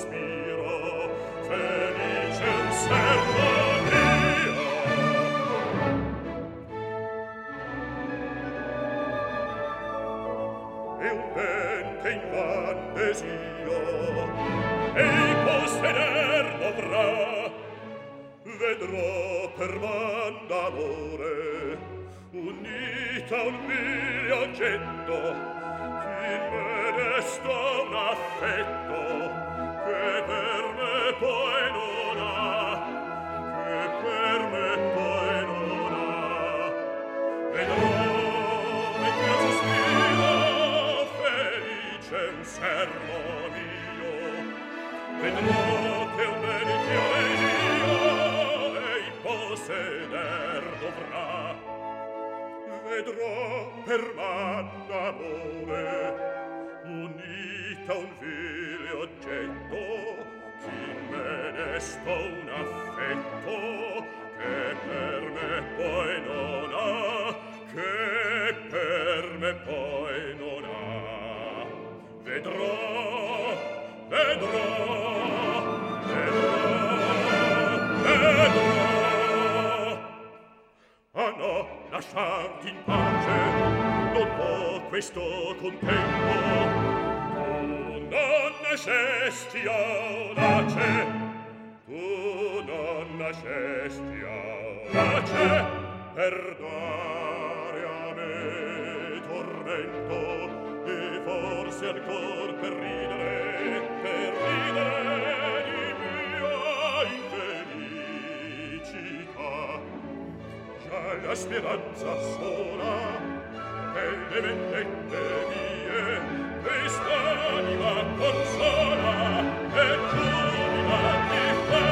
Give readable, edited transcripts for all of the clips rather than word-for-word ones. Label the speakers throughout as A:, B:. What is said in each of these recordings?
A: sospiro, felice un servo mio. E un ben che invan desio, ei posseder dovrà, vedrò per man d'amore, unita un vil oggetto, chi me desta un affetto, che per me poi non ha, che per me poi non ha. Vedrò, mentre sospiro, felice un servo mio, vedrò che un bene che io ei posseder dovrà, vedrò per man d'amore, unita un vile oggetto, chi me desta un affetto, che per me poi non ha, che per me poi non ha. Vedrò, vedrò, vedrò, vedrò. Ah no, lasciarti in pace, non può questo contento. Tu non nascesti audace, tu non nascesti audace, per dare a me tormento, e forse ancor per ridere di mia infelicità. Già la speranza sola e le vendette mie quest'anima consola, e giubilar mi fa,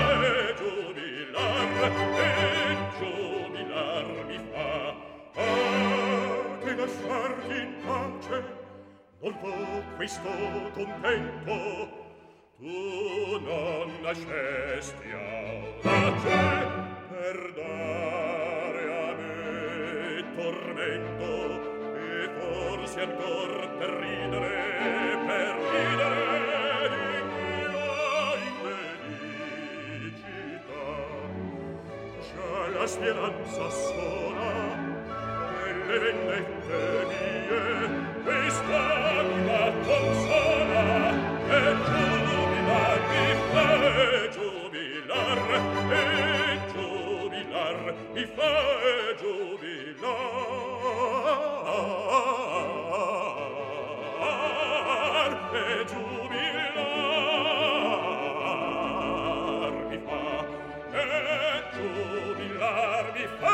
A: e giubilar mi fa. Ah, che lasciarti in pace non può questo contento. Tu non nascesti audace per dare a me tormento, e forse ancor per ridere di mia infelicità. Già la speranza sola e le vendette mie quest'anima consola, e giubilar mi fa, mi fa giubilar, e giubilar mi fa, e giubilar mi fa.